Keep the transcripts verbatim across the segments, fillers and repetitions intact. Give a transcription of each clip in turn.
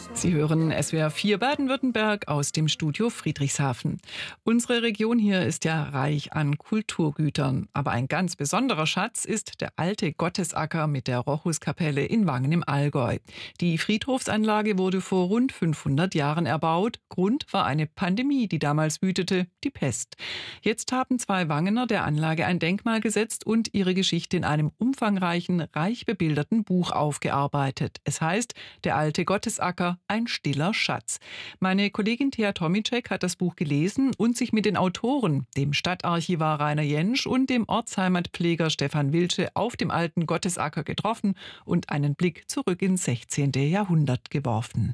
Sie hören S W R vier Baden-Württemberg aus dem Studio Friedrichshafen. Unsere Region hier ist ja reich an Kulturgütern. Aber ein ganz besonderer Schatz ist der alte Gottesacker mit der Rochuskapelle in Wangen im Allgäu. Die Friedhofsanlage wurde vor rund fünfhundert Jahren erbaut. Grund war eine Pandemie, die damals wütete, die Pest. Jetzt haben zwei Wangener der Anlage ein Denkmal gesetzt und ihre Geschichte in einem umfangreichen, reich bebilderten Buch aufgearbeitet. Es heißt, der alte Gottesacker, ein stiller Schatz. Meine Kollegin Thea Tomicek hat das Buch gelesen und sich mit den Autoren, dem Stadtarchivar Rainer Jentsch und dem Ortsheimatpfleger Stefan Wilsche, auf dem alten Gottesacker getroffen und einen Blick zurück ins sechzehnte. Jahrhundert geworfen.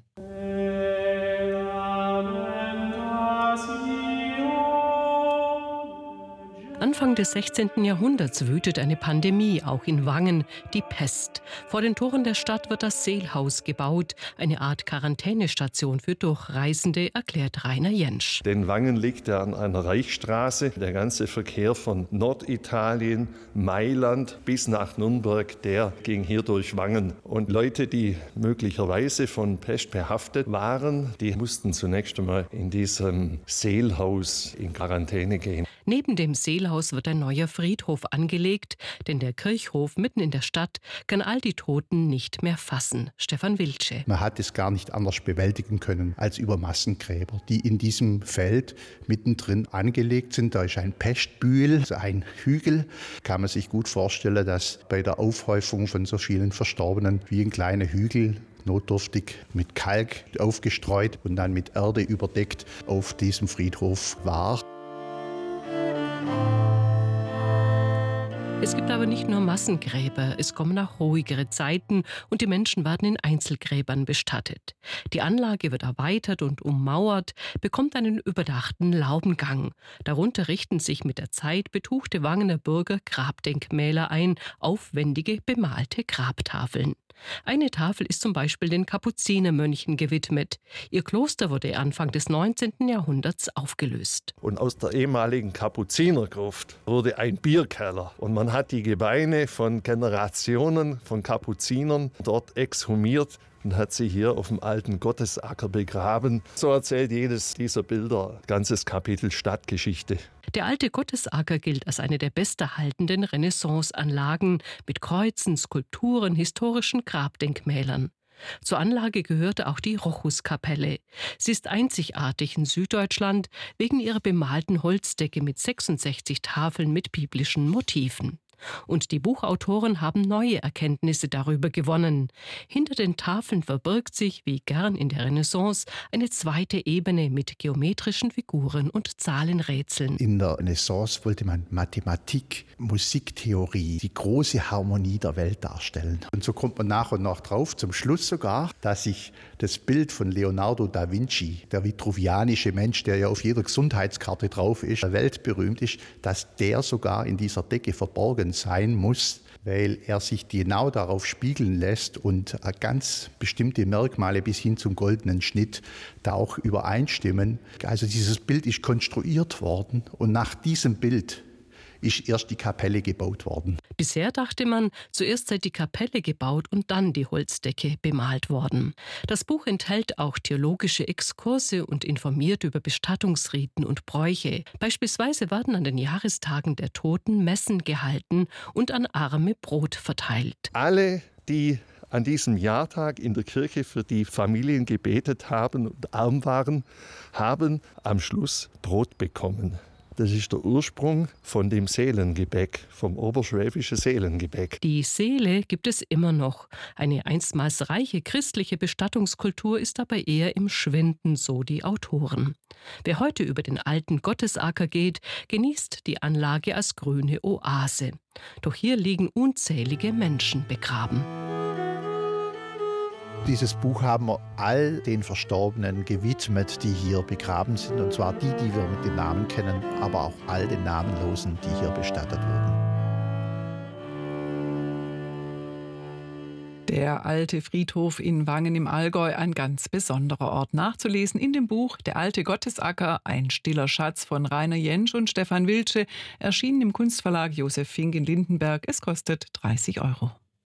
Anfang des sechzehnten. Jahrhunderts wütet eine Pandemie, auch in Wangen, die Pest. Vor den Toren der Stadt wird das Seelhaus gebaut, eine Art Quarantänestation für Durchreisende, erklärt Rainer Jentsch. Denn Wangen liegt ja an einer Reichsstraße. Der ganze Verkehr von Norditalien, Mailand bis nach Nürnberg, der ging hier durch Wangen. Und Leute, die möglicherweise von Pest behaftet waren, die mussten zunächst einmal in diesem Seelhaus in Quarantäne gehen. Neben dem Seelhaus wird ein neuer Friedhof angelegt, denn der Kirchhof mitten in der Stadt kann all die Toten nicht mehr fassen. Stefan Wilsche. Man hat es gar nicht anders bewältigen können als über Massengräber, die in diesem Feld mittendrin angelegt sind. Da ist ein Pestbühl, also ein Hügel. Kann man sich gut vorstellen, dass bei der Aufhäufung von so vielen Verstorbenen wie ein kleiner Hügel notdürftig mit Kalk aufgestreut und dann mit Erde überdeckt auf diesem Friedhof war. Es gibt aber nicht nur Massengräber, es kommen auch ruhigere Zeiten und die Menschen werden in Einzelgräbern bestattet. Die Anlage wird erweitert und ummauert, bekommt einen überdachten Laubengang. Darunter richten sich mit der Zeit betuchte Wangener Bürger Grabdenkmäler ein, aufwendige bemalte Grabtafeln. Eine Tafel ist zum Beispiel den Kapuzinermönchen gewidmet. Ihr Kloster wurde Anfang des neunzehnten. Jahrhunderts aufgelöst. Und aus der ehemaligen Kapuzinergruft wurde ein Bierkeller. Und man hat die Gebeine von Generationen von Kapuzinern dort exhumiert und hat sie hier auf dem alten Gottesacker begraben. So erzählt jedes dieser Bilder ein ganzes Kapitel Stadtgeschichte. Der alte Gottesacker gilt als eine der besterhaltenen Renaissance-Anlagen mit Kreuzen, Skulpturen, historischen Grabdenkmälern. Zur Anlage gehörte auch die Rochuskapelle. Sie ist einzigartig in Süddeutschland wegen ihrer bemalten Holzdecke mit sechsundsechzig Tafeln mit biblischen Motiven. Und die Buchautoren haben neue Erkenntnisse darüber gewonnen. Hinter den Tafeln verbirgt sich, wie gern in der Renaissance, eine zweite Ebene mit geometrischen Figuren und Zahlenrätseln. In der Renaissance wollte man Mathematik, Musiktheorie, die große Harmonie der Welt darstellen. Und so kommt man nach und nach drauf, zum Schluss sogar, dass sich das Bild von Leonardo da Vinci, der vitruvianische Mensch, der ja auf jeder Gesundheitskarte drauf ist, weltberühmt ist, dass der sogar in dieser Decke verborgen sein muss, weil er sich genau darauf spiegeln lässt und ganz bestimmte Merkmale bis hin zum goldenen Schnitt da auch übereinstimmen. Also dieses Bild ist konstruiert worden und nach diesem Bild ist erst die Kapelle gebaut worden. Bisher dachte man, zuerst sei die Kapelle gebaut und dann die Holzdecke bemalt worden. Das Buch enthält auch theologische Exkurse und informiert über Bestattungsriten und Bräuche. Beispielsweise werden an den Jahrestagen der Toten Messen gehalten und an Arme Brot verteilt. Alle, die an diesem Jahrtag in der Kirche für die Familien gebetet haben und arm waren, haben am Schluss Brot bekommen. Das ist der Ursprung von dem Seelengebäck, vom oberschwäbischen Seelengebäck. Die Seele gibt es immer noch. Eine einstmals reiche christliche Bestattungskultur ist aber eher im Schwinden, so die Autoren. Wer heute über den alten Gottesacker geht, genießt die Anlage als grüne Oase. Doch hier liegen unzählige Menschen begraben. Dieses Buch haben wir all den Verstorbenen gewidmet, die hier begraben sind. Und zwar die, die wir mit den Namen kennen, aber auch all den Namenlosen, die hier bestattet wurden. Der alte Friedhof in Wangen im Allgäu, ein ganz besonderer Ort. Nachzulesen in dem Buch Der alte Gottesacker, ein stiller Schatz von Rainer Jentsch und Stefan Wilsche, erschienen im Kunstverlag Josef Fink in Lindenberg. Es kostet dreißig Euro.